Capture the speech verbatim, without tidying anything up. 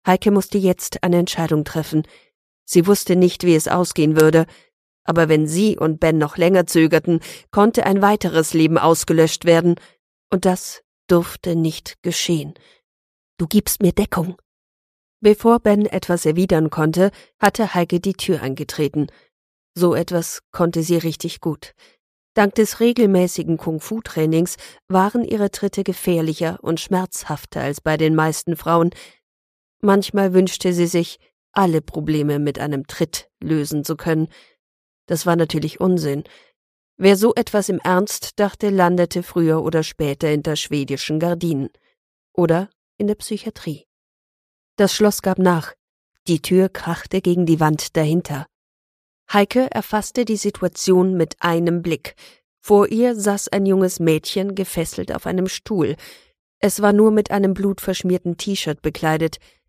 Heike musste jetzt eine Entscheidung treffen. Sie wusste nicht, wie es ausgehen würde, aber wenn sie und Ben noch länger zögerten, konnte ein weiteres Leben ausgelöscht werden, und das durfte nicht geschehen. »Du gibst mir Deckung.« Bevor Ben etwas erwidern konnte, hatte Heike die Tür eingetreten. So etwas konnte sie richtig gut. Dank des regelmäßigen Kung-Fu-Trainings waren ihre Tritte gefährlicher und schmerzhafter als bei den meisten Frauen. Manchmal wünschte sie sich, alle Probleme mit einem Tritt lösen zu können. Das war natürlich Unsinn. Wer so etwas im Ernst dachte, landete früher oder später hinter schwedischen Gardinen. Oder in der Psychiatrie. Das Schloss gab nach. Die Tür krachte gegen die Wand dahinter. Heike erfasste die Situation mit einem Blick. Vor ihr saß ein junges Mädchen gefesselt auf einem Stuhl. Es war nur mit einem blutverschmierten T-Shirt bekleidet.